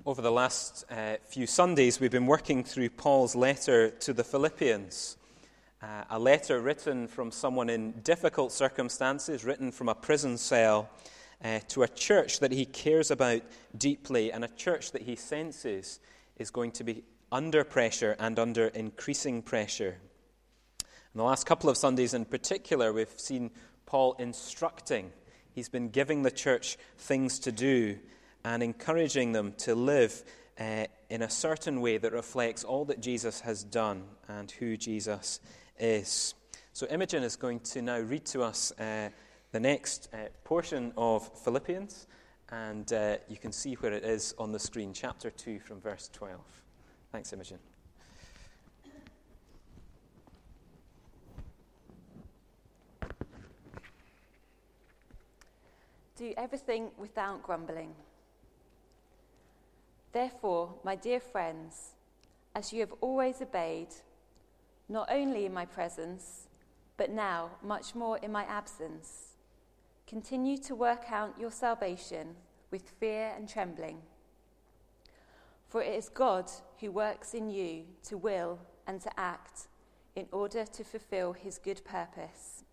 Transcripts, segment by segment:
Over the last few Sundays, we've been working through Paul's letter to the Philippians, a letter written from someone in difficult circumstances, written from a prison cell, to a church that he cares about deeply, and a church that he senses is going to be under pressure and under increasing pressure. In the last couple of Sundays in particular, we've seen Paul instructing. He's been giving the church things to do and encouraging them to live in a certain way that reflects all that Jesus has done and who Jesus is. So Imogen is going to now read to us the next portion of Philippians, and you can see where it is on the screen, chapter 2 from verse 12. Thanks, Imogen. Do everything without grumbling. Therefore, my dear friends, as you have always obeyed, not only in my presence, but now much more in my absence, continue to work out your salvation with fear and trembling. For it is God who works in you to will and to act in order to fulfill his good purpose.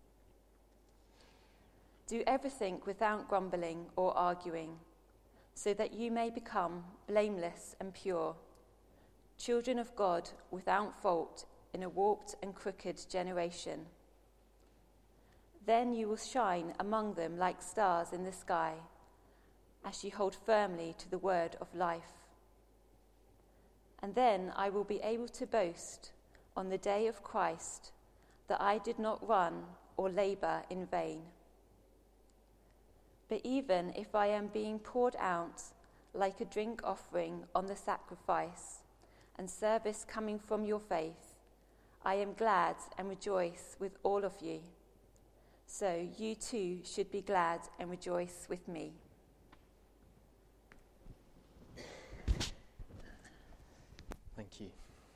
Do everything without grumbling or arguing, so that you may become blameless and pure, children of God without fault in a warped and crooked generation. Then you will shine among them like stars in the sky, as you hold firmly to the word of life. And then I will be able to boast on the day of Christ that I did not run or labor in vain. But even if I am being poured out like a drink offering on the sacrifice and service coming from your faith, I am glad and rejoice with all of you. So you too should be glad and rejoice with me. Thank you.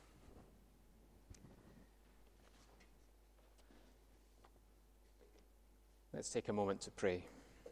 Let's take a moment to pray.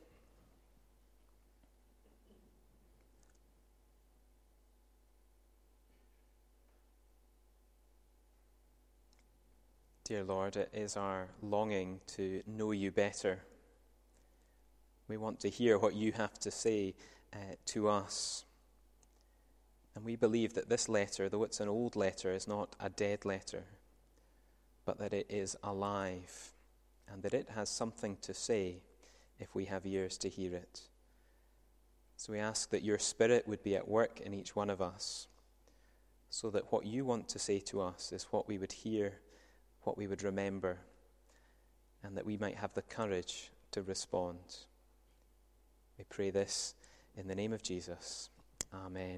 Dear Lord, it is our longing to know you better. We want to hear what you have to say to us. And we believe that this letter, though it's an old letter, is not a dead letter, but that it is alive and that it has something to say if we have ears to hear it. So we ask that your Spirit would be at work in each one of us, so that what you want to say to us is what we would hear, what we would remember, and that we might have the courage to respond. We pray this in the name of Jesus. Amen.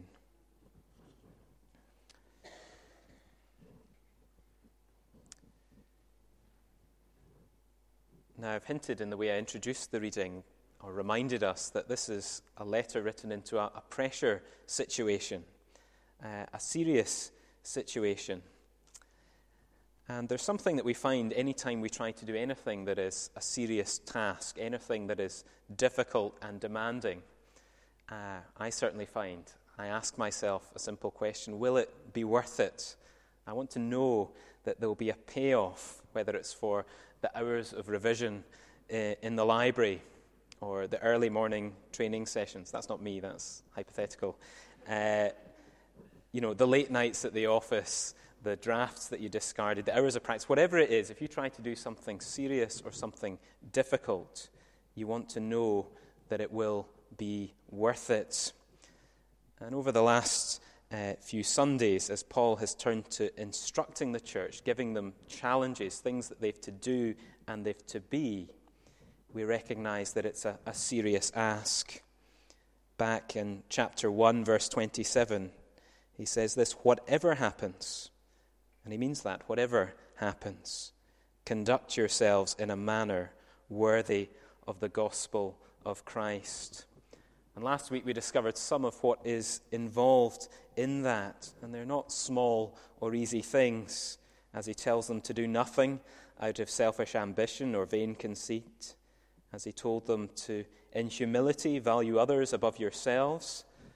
Now, I've hinted in the way I introduced the reading, or reminded us, that this is a letter written into a pressure situation, a serious situation. And there's something that we find anytime we try to do anything that is a serious task, anything that is difficult and demanding. I certainly find, I ask myself a simple question: will it be worth it? I want to know that there will be a payoff, whether it's for the hours of revision in the library or the early morning training sessions. That's not me, that's hypothetical. The late nights at the office, the drafts that you discarded, the hours of practice, whatever it is, if you try to do something serious or something difficult, you want to know that it will be worth it. And over the last few Sundays, as Paul has turned to instructing the church, giving them challenges, things that they've to do and they've to be, we recognize that it's a serious ask. Back in chapter 1, verse 27, he says this: whatever happens, and he means that, whatever happens, conduct yourselves in a manner worthy of the gospel of Christ. And last week we discovered some of what is involved in that, and they're not small or easy things, as he tells them to do nothing out of selfish ambition or vain conceit, as he told them to, in humility, value others above yourselves,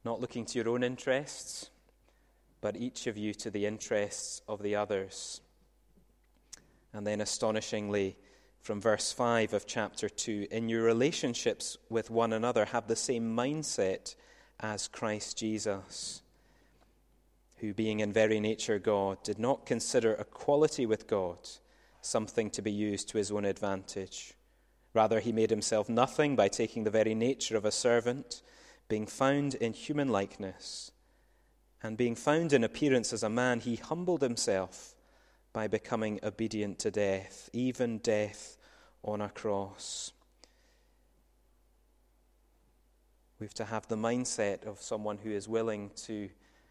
not looking to your own interests, but each of you to the interests of the others. And then astonishingly, from verse 5 of chapter 2, in your relationships with one another, have the same mindset as Christ Jesus, who being in very nature God, did not consider equality with God something to be used to his own advantage. Rather, he made himself nothing by taking the very nature of a servant, being found in human likeness. And being found in appearance as a man, he humbled himself by becoming obedient to death, even death on a cross. We have to have the mindset of someone who is willing to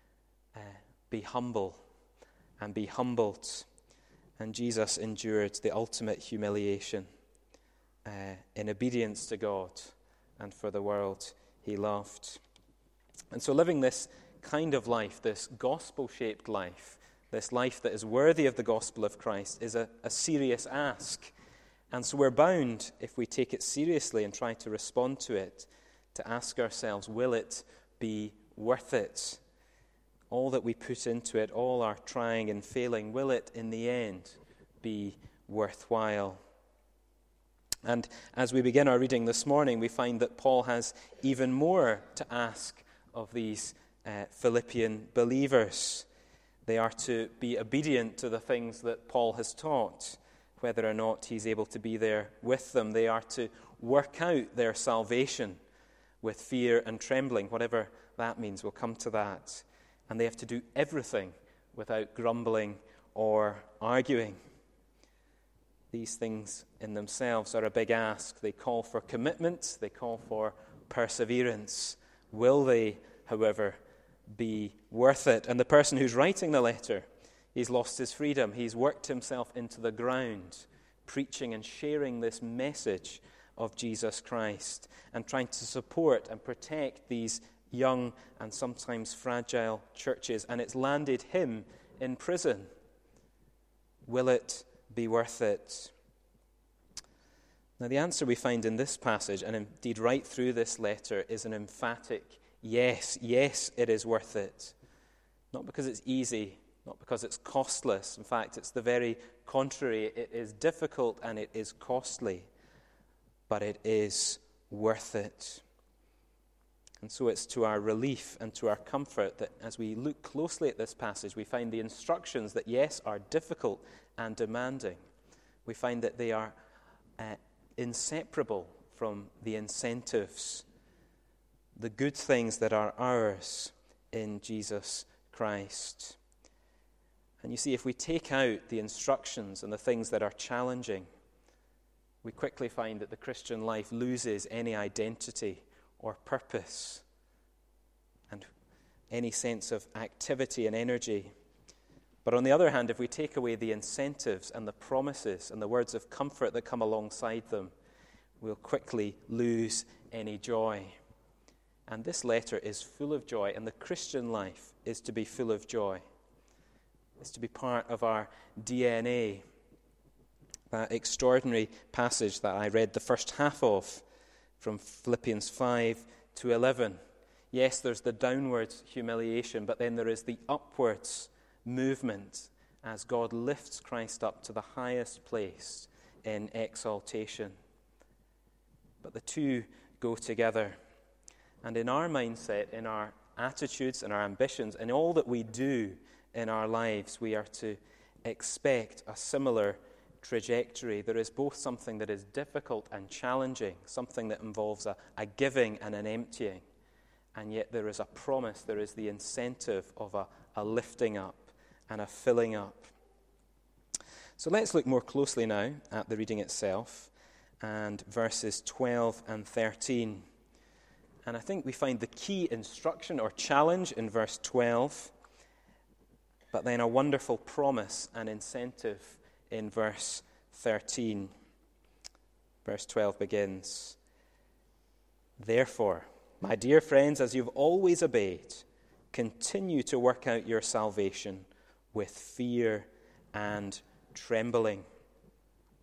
be humble and be humbled. And Jesus endured the ultimate humiliation in obedience to God and for the world he loved. And so living this kind of life, this gospel-shaped life, this life that is worthy of the gospel of Christ, is a serious ask. And so we're bound, if we take it seriously and try to respond to it, to ask ourselves, will it be worth it? All that we put into it, all our trying and failing, will it in the end be worthwhile? And as we begin our reading this morning, we find that Paul has even more to ask of these Philippian believers. They are to be obedient to the things that Paul has taught, whether or not he's able to be there with them. They are to work out their salvation with fear and trembling, whatever that means. We'll come to that. And they have to do everything without grumbling or arguing. These things in themselves are a big ask. They call for commitment. They call for perseverance. Will they, however, be worth it? And the person who's writing the letter, he's lost his freedom. He's worked himself into the ground, preaching and sharing this message of Jesus Christ and trying to support and protect these young and sometimes fragile churches. And it's landed him in prison. Will it be worth it? Now, the answer we find in this passage, and indeed right through this letter, is an emphatic yes. Yes, it is worth it. Not because it's easy, not because it's costless. In fact, it's the very contrary. It is difficult and it is costly, but it is worth it. And so it's to our relief and to our comfort that as we look closely at this passage, we find the instructions that, yes, are difficult and demanding. We find that they are inseparable from the incentives, the good things that are ours in Jesus Christ. And you see, if we take out the instructions and the things that are challenging, we quickly find that the Christian life loses any identity or purpose and any sense of activity and energy. But on the other hand, if we take away the incentives and the promises and the words of comfort that come alongside them, we'll quickly lose any joy. And this letter is full of joy, and the Christian life is to be full of joy. It's to be part of our DNA. That extraordinary passage that I read the first half of, from Philippians 5 to 11. Yes, there's the downwards humiliation, but then there is the upwards movement as God lifts Christ up to the highest place in exaltation. But the two go together. And in our mindset, in our attitudes and our ambitions, in all that we do in our lives, we are to expect a similar trajectory. There is both something that is difficult and challenging, something that involves a giving and an emptying, and yet there is a promise, there is the incentive of a lifting up and a filling up. So let's look more closely now at the reading itself and verses 12 and 13. And I think we find the key instruction or challenge in verse 12, but then a wonderful promise and incentive in verse 13. Verse 12 begins, "Therefore, my dear friends, as you've always obeyed, continue to work out your salvation with fear and trembling."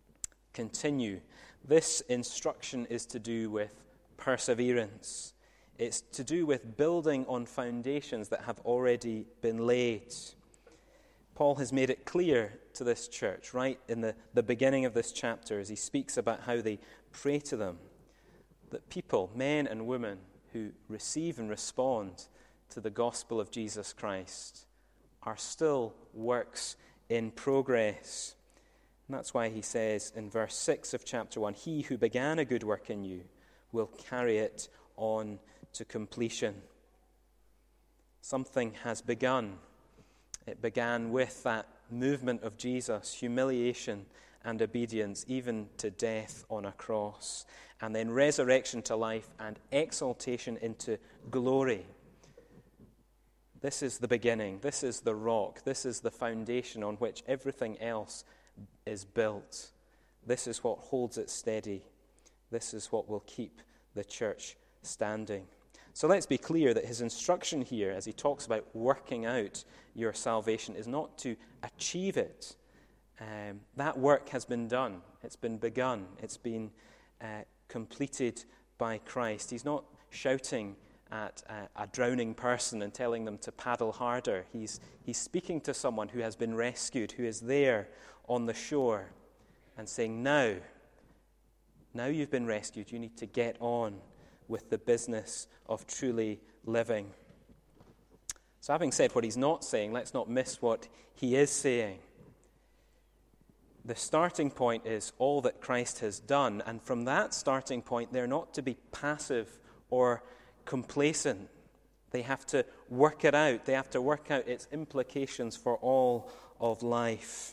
Continue. This instruction is to do with perseverance. It's to do with building on foundations that have already been laid. Paul has made it clear to this church right in the beginning of this chapter as he speaks about how they pray to them, that people, men and women, who receive and respond to the gospel of Jesus Christ are still works in progress. And that's why he says in verse 6 of chapter 1, "He who began a good work in you will carry it on to completion." Something has begun. It began with that movement of Jesus, humiliation and obedience, even to death on a cross, and then resurrection to life and exaltation into glory. This is the beginning. This is the rock. This is the foundation on which everything else is built. This is what holds it steady. This is what will keep the church standing. So let's be clear that his instruction here, as he talks about working out your salvation, is not to achieve it. That work has been done. It's been begun. It's been completed by Christ. He's not shouting at a drowning person and telling them to paddle harder. He's speaking to someone who has been rescued, who is there on the shore, and saying, now you've been rescued, you need to get on with the business of truly living. So having said what he's not saying, let's not miss what he is saying. The starting point is all that Christ has done, and from that starting point, they're not to be passive or complacent. They have to work it out. They have to work out its implications for all of life.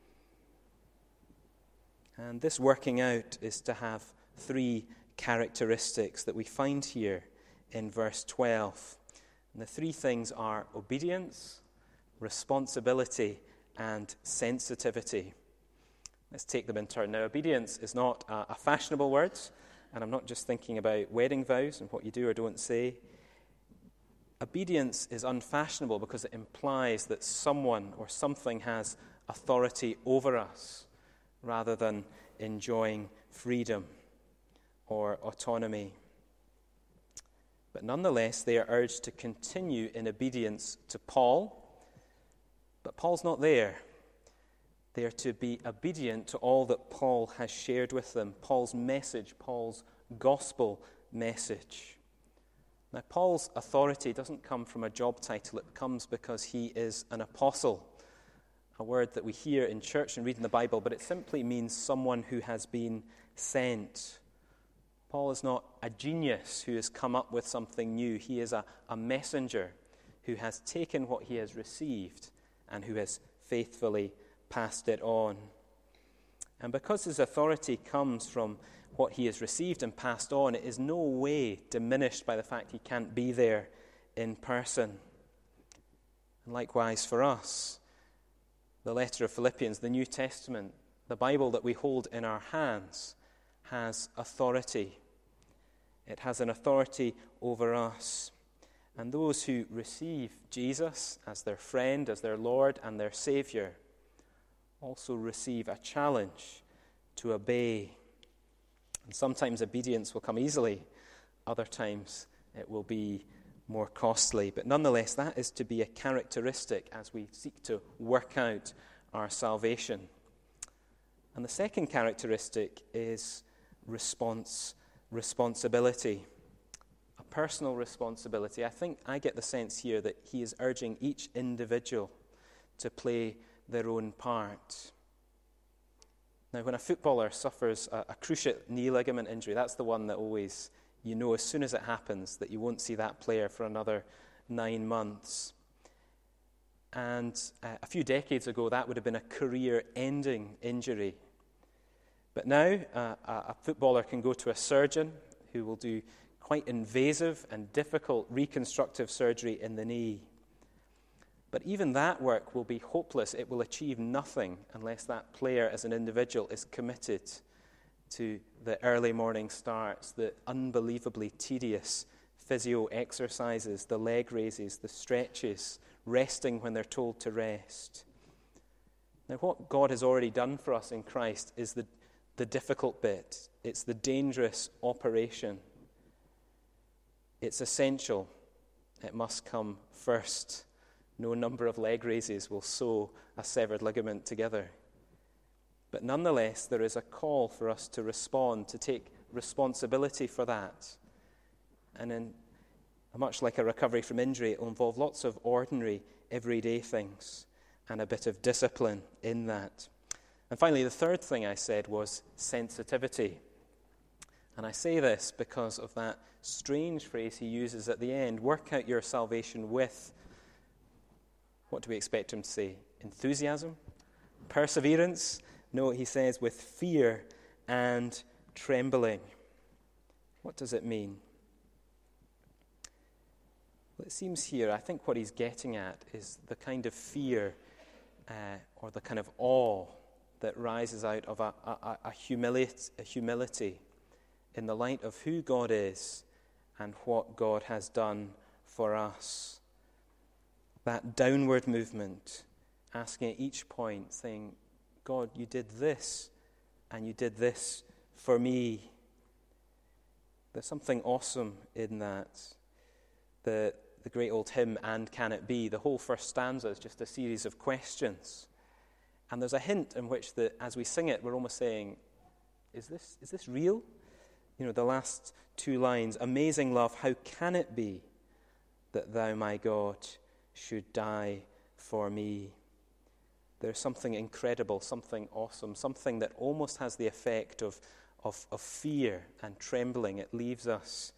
And this working out is to have three characteristics that we find here in verse 12. And the three things are obedience, responsibility, and sensitivity. Let's take them in turn. Now, obedience is not a fashionable word, and I'm not just thinking about wedding vows and what you do or don't say. Obedience is unfashionable because it implies that someone or something has authority over us rather than enjoying freedom or autonomy. But nonetheless, they are urged to continue in obedience to Paul. But Paul's not there. They are to be obedient to all that Paul has shared with them, Paul's message, Paul's gospel message. Now, Paul's authority doesn't come from a job title. It comes because he is an apostle, a word that we hear in church and read in the Bible, but it simply means someone who has been sent. Paul is not a genius who has come up with something new. He is a messenger who has taken what he has received and who has faithfully passed it on. And because his authority comes from what he has received and passed on, it is no way diminished by the fact he can't be there in person. And likewise for us, the letter of Philippians, the New Testament, the Bible that we hold in our hands, has authority. It has an authority over us. And those who receive Jesus as their friend, as their Lord and their Savior, also receive a challenge to obey. And sometimes obedience will come easily, other times it will be more costly. But nonetheless, that is to be a characteristic as we seek to work out our salvation. And the second characteristic is responsibility, a personal responsibility. I think I get the sense here that he is urging each individual to play their own part. Now, when a footballer suffers a cruciate knee ligament injury, that's the one that always, you know as soon as it happens that you won't see that player for another 9 months. And a few decades ago, that would have been a career-ending injury. But now, a footballer can go to a surgeon who will do quite invasive and difficult reconstructive surgery in the knee. But even that work will be hopeless. It will achieve nothing unless that player as an individual is committed to the early morning starts, the unbelievably tedious physio exercises, the leg raises, the stretches, resting when they're told to rest. Now, what God has already done for us in Christ is the difficult bit. It's the dangerous operation. It's essential. It must come first. No number of leg raises will sew a severed ligament together. But nonetheless, there is a call for us to respond, to take responsibility for that. And in much like a recovery from injury, it will involve lots of ordinary, everyday things and a bit of discipline in that. And finally, the third thing I said was sensitivity. And I say this because of that strange phrase he uses at the end, work out your salvation with, what do we expect him to say? Enthusiasm? Perseverance? No, he says with fear and trembling. What does it mean? Well, it seems here, I think what he's getting at is the kind of fear or the kind of awe that rises out of a humility in the light of who God is and what God has done for us. That downward movement, asking at each point, saying, God, you did this, and you did this for me. There's something awesome in that. The great old hymn, And Can It Be? The whole first stanza is just a series of questions. And there's a hint in which, as we sing it, we're almost saying, is this real? You know, the last two lines, amazing love, how can it be that thou, my God, should die for me? There's something incredible, something awesome, something that almost has the effect of fear and trembling. It leaves us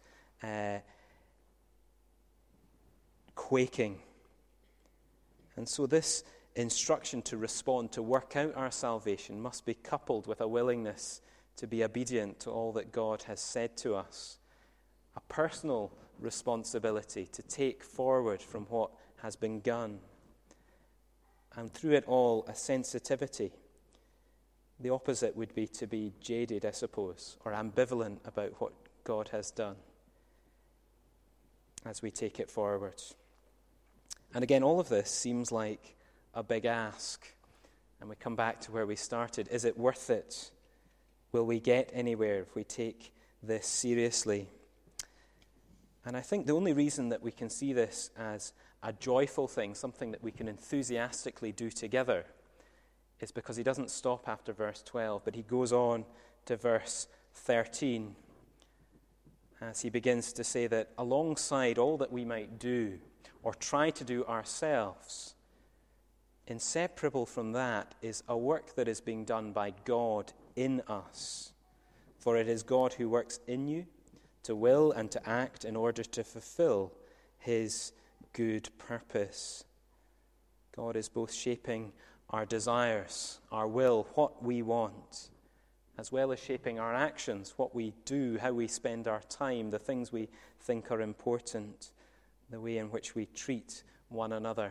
quaking. And so this instruction to respond, to work out our salvation, must be coupled with a willingness to be obedient to all that God has said to us. A personal responsibility to take forward from what has been done. And through it all, a sensitivity. The opposite would be to be jaded, I suppose, or ambivalent about what God has done as we take it forward. And again, all of this seems like a big ask. And we come back to where we started. Is it worth it? Will we get anywhere if we take this seriously? And I think the only reason that we can see this as a joyful thing, something that we can enthusiastically do together, is because he doesn't stop after verse 12, but he goes on to verse 13 as he begins to say that alongside all that we might do or try to do ourselves, inseparable from that is a work that is being done by God in us. For it is God who works in you to will and to act in order to fulfill his good purpose. God is both shaping our desires, our will, what we want, as well as shaping our actions, what we do, how we spend our time, the things we think are important, the way in which we treat one another.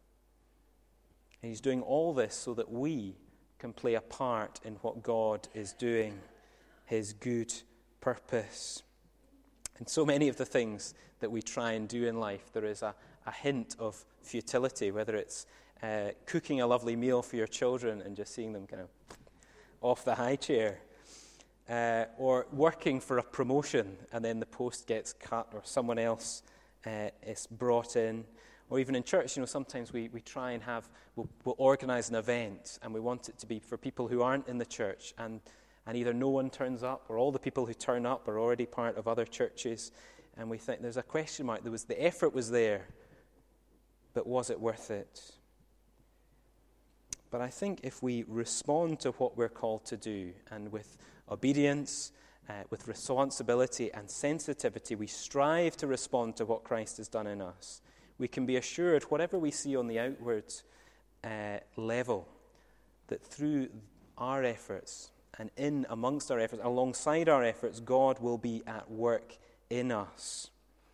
And he's doing all this so that we can play a part in what God is doing, his good purpose. And so many of the things that we try and do in life, there is a hint of futility, whether it's cooking a lovely meal for your children and just seeing them kind of off the high chair, or working for a promotion and then the post gets cut or someone else is brought in. Or even in church, sometimes we try and we'll organize an event and we want it to be for people who aren't in the church, and either no one turns up or all the people who turn up are already part of other churches, and we think there's a question mark. The effort was there, but was it worth it? But I think if we respond to what we're called to do, and with obedience, with responsibility and sensitivity, we strive to respond to what Christ has done in us, we can be assured, whatever we see on the outward level, that through our efforts and in amongst our efforts, alongside our efforts, God will be at work in us.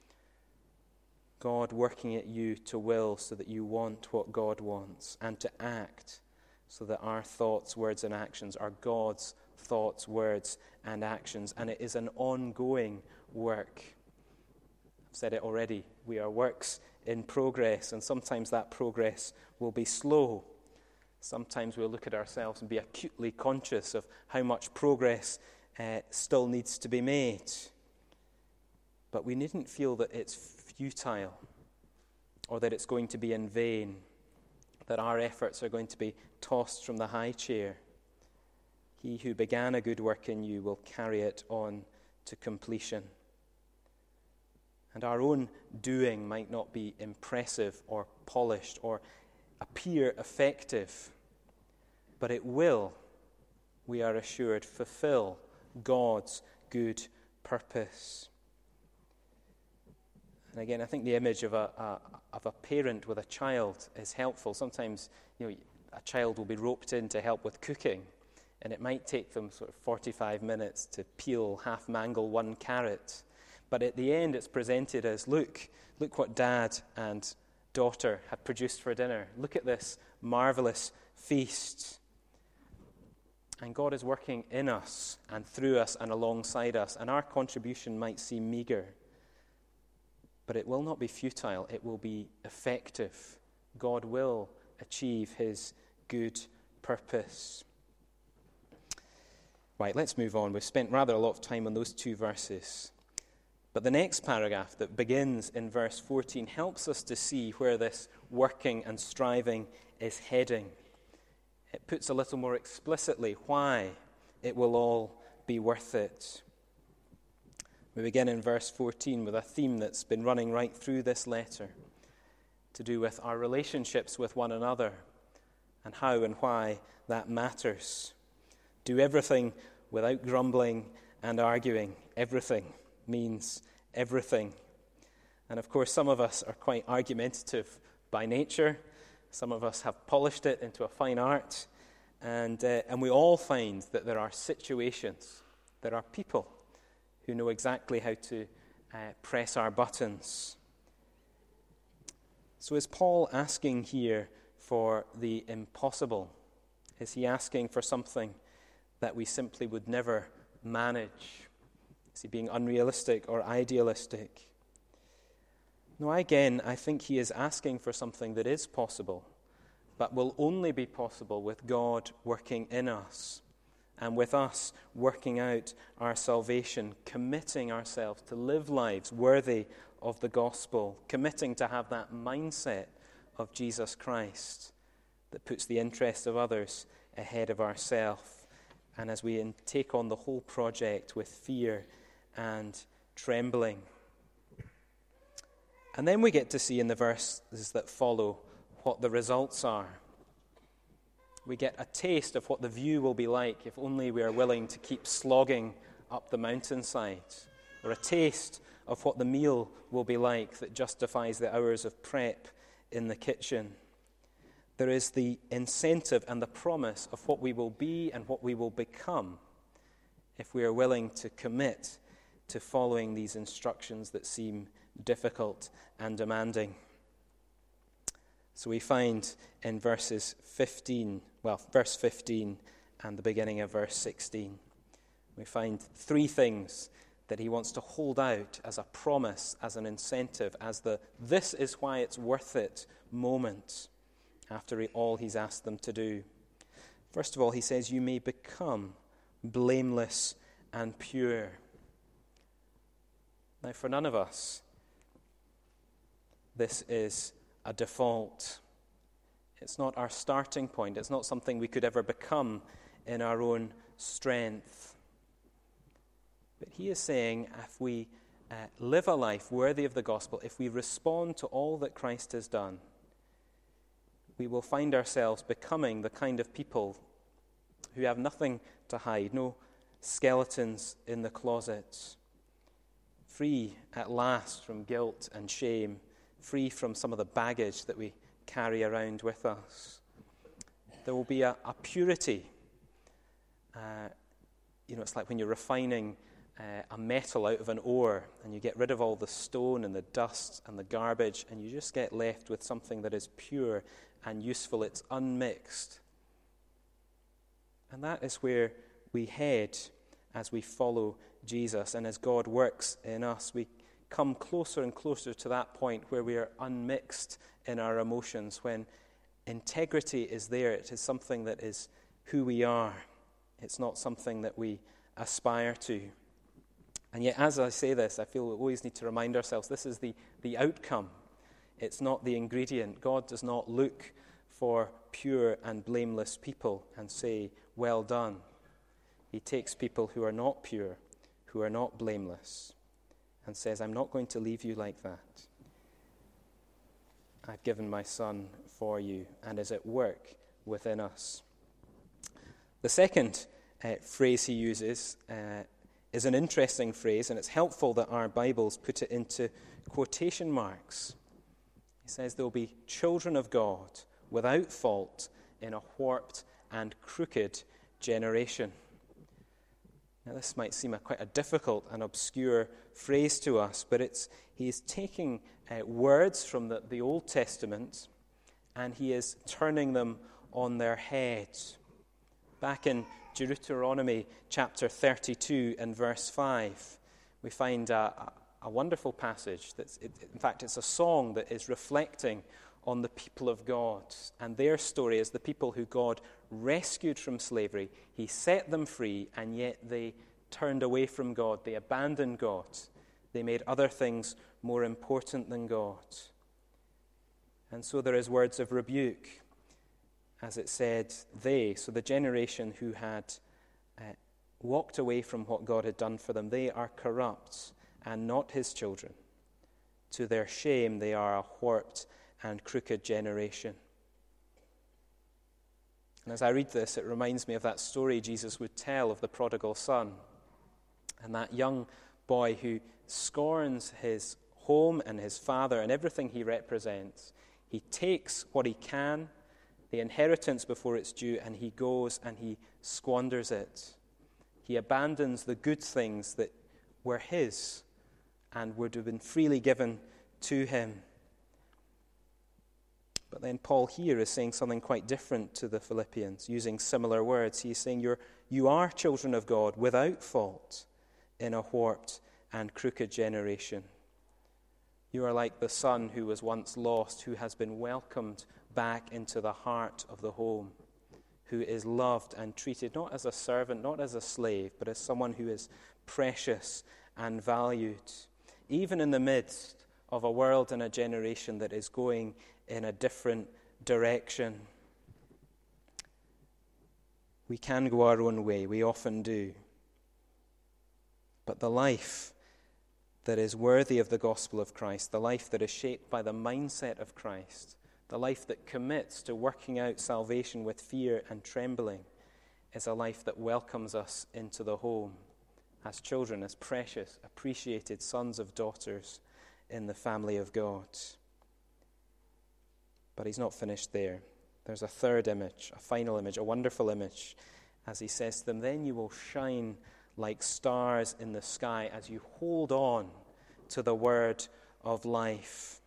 God working at you to will so that you want what God wants, and to act so that our thoughts, words, and actions are God's thoughts, words, and actions. And it is an ongoing work. I've said it already. We are works in progress, and sometimes that progress will be slow. Sometimes we'll look at ourselves and be acutely conscious of how much progress still needs to be made. But we needn't feel that it's futile or that it's going to be in vain, that our efforts are going to be tossed from the high chair. He who began a good work in you will carry it on to completion. And our own doing might not be impressive or polished or appear effective, but it will, we are assured, fulfill God's good purpose. And again, I think the image of a parent with a child is helpful. Sometimes, a child will be roped in to help with cooking, and it might take them sort of 45 minutes to peel, half mangle one carrot. But at the end, it's presented as, look what Dad and daughter have produced for dinner. Look at this marvelous feast. And God is working in us and through us and alongside us, and our contribution might seem meager, but it will not be futile. It will be effective. God will achieve his good purpose. Right, let's move on. We've spent rather a lot of time on those two verses. But the next paragraph that begins in verse 14 helps us to see where this working and striving is heading. It puts a little more explicitly why it will all be worth it. We begin in verse 14 with a theme that's been running right through this letter, to do with our relationships with one another and how and why that matters. Do everything without grumbling and arguing. Everything means everything. And of course, some of us are quite argumentative by nature. Some of us have polished it into a fine art. And we all find that there are situations, there are people who know exactly how to press our buttons. So is Paul asking here for the impossible? Is he asking for something that we simply would never manage? Is he being unrealistic or idealistic? No, again, I think he is asking for something that is possible, but will only be possible with God working in us and with us working out our salvation, committing ourselves to live lives worthy of the gospel, committing to have that mindset of Jesus Christ that puts the interest of others ahead of ourselves, and as we take on the whole project with fear and trembling. And then we get to see in the verses that follow what the results are. We get a taste of what the view will be like if only we are willing to keep slogging up the mountainside, or a taste of what the meal will be like that justifies the hours of prep in the kitchen. There is the incentive and the promise of what we will be and what we will become if we are willing to commit to following these instructions that seem difficult and demanding. So we find in verse 15 and the beginning of verse 16, we find three things that he wants to hold out as a promise, as an incentive, as the this is why it's worth it moment after all he's asked them to do. First of all, he says, you may become blameless and pure. Now, for none of us, this is a default. It's not our starting point. It's not something we could ever become in our own strength. But he is saying if we live a life worthy of the gospel, if we respond to all that Christ has done, we will find ourselves becoming the kind of people who have nothing to hide, no skeletons in the closets, free at last from guilt and shame, free from some of the baggage that we carry around with us. There will be a purity. It's like when you're refining a metal out of an ore and you get rid of all the stone and the dust and the garbage and you just get left with something that is pure and useful. It's unmixed. And that is where we head as we follow Jesus, and as God works in us, we come closer and closer to that point where we are unmixed in our emotions, when integrity is there. It is something that is who we are. It's not something that we aspire to. And yet, as I say this, I feel we always need to remind ourselves this is the outcome. It's not the ingredient. God does not look for pure and blameless people and say, well done. He takes people who are not pure, who are not blameless, and says, I'm not going to leave you like that. I've given my Son for you, and is at work within us. The second phrase he uses is an interesting phrase, and it's helpful that our Bibles put it into quotation marks. He says, they'll be children of God without fault in a warped and crooked generation. Now, this might seem quite a difficult and obscure phrase to us, but he's taking words from the Old Testament and he is turning them on their heads. Back in Deuteronomy chapter 32 and verse 5, we find a wonderful passage. In fact, it's a song that is reflecting on the people of God and their story as the people who God rescued from slavery. He set them free, and yet they turned away from God. They abandoned God. They made other things more important than God. And so there is words of rebuke, as it said, so the generation who had walked away from what God had done for them, they are corrupt and not his children. To their shame, they are a warped and crooked generation. And as I read this, it reminds me of that story Jesus would tell of the prodigal son, and that young boy who scorns his home and his father and everything he represents. He takes what he can, the inheritance before it's due, and he goes and he squanders it. He abandons the good things that were his and would have been freely given to him. But then Paul here is saying something quite different to the Philippians, using similar words. He's saying you are children of God without fault in a warped and crooked generation. You are like the son who was once lost, who has been welcomed back into the heart of the home, who is loved and treated not as a servant, not as a slave, but as someone who is precious and valued, even in the midst of a world and a generation that is going in a different direction. We can go our own way, we often do. But the life that is worthy of the gospel of Christ, the life that is shaped by the mindset of Christ, the life that commits to working out salvation with fear and trembling, is a life that welcomes us into the home as children, as precious, appreciated sons of daughters in the family of God. But he's not finished there. There's a third image, a final image, a wonderful image, as he says to them, then you will shine like stars in the sky as you hold on to the word of life.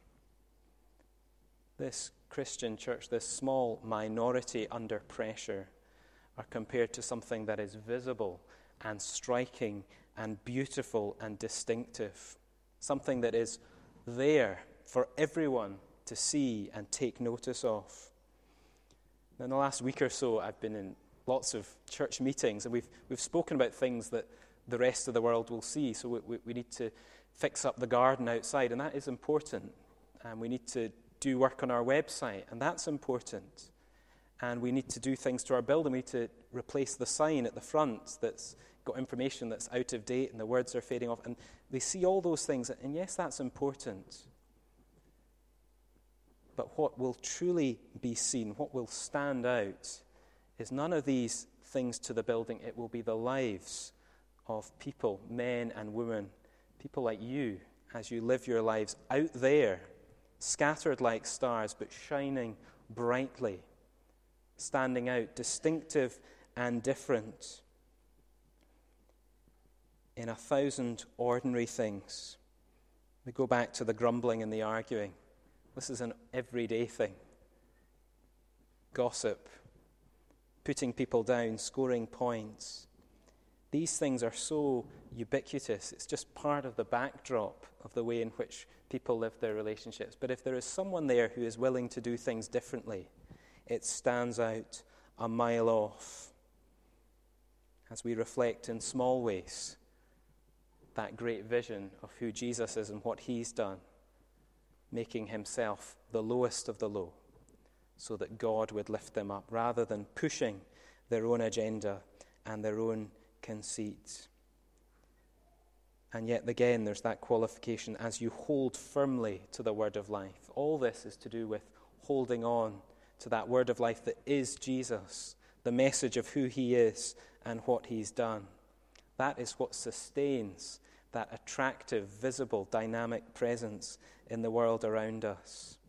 This Christian church, this small minority under pressure, are compared to something that is visible and striking and beautiful and distinctive, something that is there for everyone to see and take notice of. In the last week or so, I've been in lots of church meetings, and we've spoken about things that the rest of the world will see. So we need to fix up the garden outside, and that is important. And we need to do work on our website, and that's important. And we need to do things to our building. We need to replace the sign at the front that's got information that's out of date and the words are fading off. And they see all those things, and yes, that's important. But what will truly be seen, what will stand out, is none of these things to the building. It will be the lives of people, men and women, people like you, as you live your lives out there, scattered like stars, but shining brightly, standing out, distinctive and different in 1,000 ordinary things. We go back to the grumbling and the arguing. This is an everyday thing. Gossip, putting people down, scoring points. These things are so ubiquitous. It's just part of the backdrop of the way in which people live their relationships. But if there is someone there who is willing to do things differently, it stands out a mile off. As we reflect in small ways that great vision of who Jesus is and what he's done, making himself the lowest of the low, so that God would lift them up, rather than pushing their own agenda and their own conceit. And yet again, there's that qualification: as you hold firmly to the word of life. All this is to do with holding on to that word of life that is Jesus, the message of who he is and what he's done. That is what sustains that attractive, visible, dynamic presence in the world around us.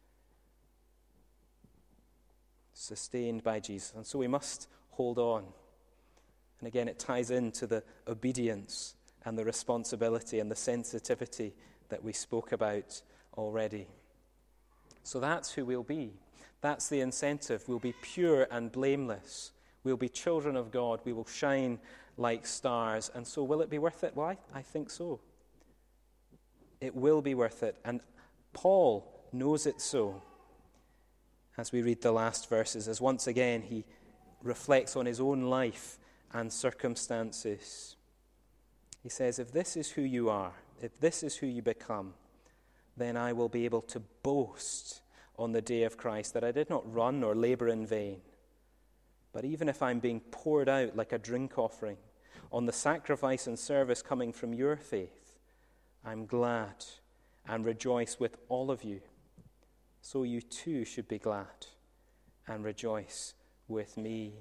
Sustained by Jesus. And so we must hold on. And again, it ties into the obedience and the responsibility and the sensitivity that we spoke about already. So that's who we'll be. That's the incentive. We'll be pure and blameless. We'll be children of God. We will shine like stars. And so will it be worth it? Well, I think so. It will be worth it. And Paul knows it so. As we read the last verses, as once again he reflects on his own life and circumstances. He says, if this is who you are, if this is who you become, then I will be able to boast on the day of Christ that I did not run or labor in vain. But even if I'm being poured out like a drink offering on the sacrifice and service coming from your faith, I'm glad and rejoice with all of you. So you too should be glad and rejoice with me.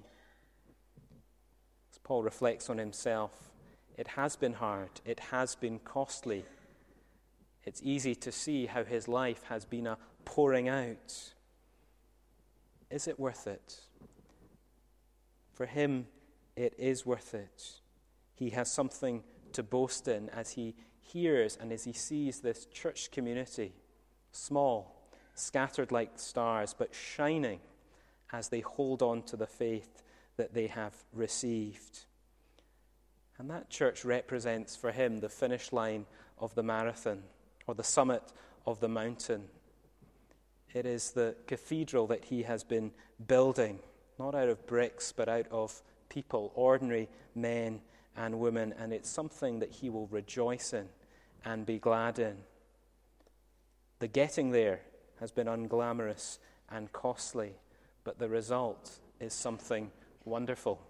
As Paul reflects on himself, it has been hard, it has been costly. It's easy to see how his life has been a pouring out. Is it worth it? For him, it is worth it. He has something to boast in as he hears and as he sees this church community, small, scattered like stars, but shining as they hold on to the faith that they have received. And that church represents for him the finish line of the marathon, or the summit of the mountain. It is the cathedral that he has been building, not out of bricks, but out of people, ordinary men and women, and it's something that he will rejoice in and be glad in. The getting there has been unglamorous and costly, but the result is something wonderful.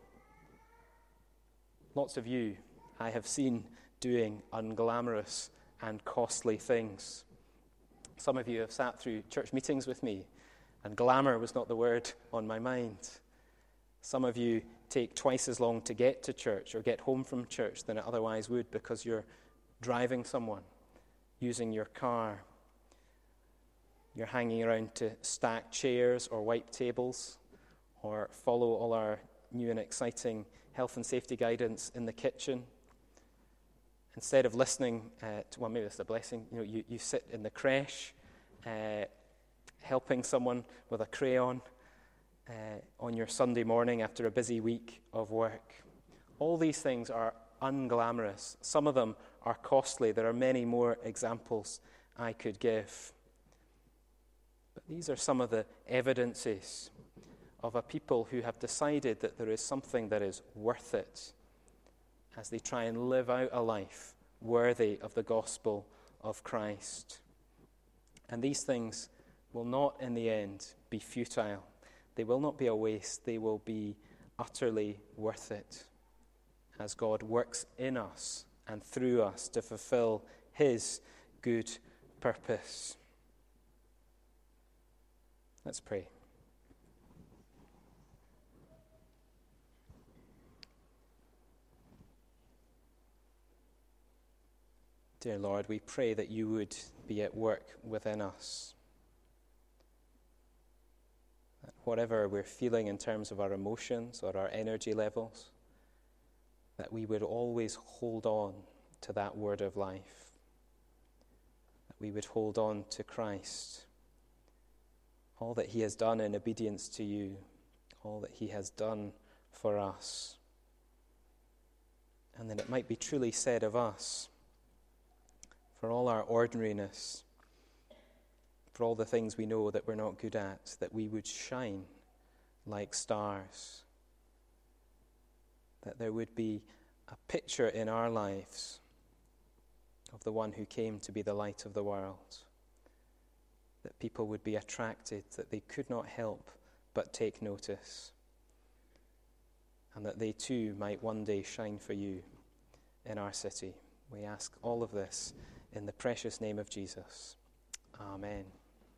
Lots of you I have seen doing unglamorous and costly things. Some of you have sat through church meetings with me, and glamour was not the word on my mind. Some of you take twice as long to get to church or get home from church than it otherwise would because you're driving someone, using your car. You're hanging around to stack chairs or wipe tables or follow all our new and exciting health and safety guidance in the kitchen. Instead of listening to, well, maybe that's a blessing, you sit in the creche helping someone with a crayon on your Sunday morning after a busy week of work. All these things are unglamorous. Some of them are costly. There are many more examples I could give. But these are some of the evidences of a people who have decided that there is something that is worth it as they try and live out a life worthy of the gospel of Christ. And these things will not in the end be futile. They will not be a waste. They will be utterly worth it as God works in us and through us to fulfill his good purpose. Let's pray. Dear Lord, we pray that you would be at work within us. That whatever we're feeling in terms of our emotions or our energy levels, that we would always hold on to that word of life. That we would hold on to Christ. All that he has done in obedience to you, all that he has done for us. And that it might be truly said of us, for all our ordinariness, for all the things we know that we're not good at, that we would shine like stars. That there would be a picture in our lives of the one who came to be the light of the world, that people would be attracted, that they could not help but take notice, and that they too might one day shine for you in our city. We ask all of this in the precious name of Jesus. Amen.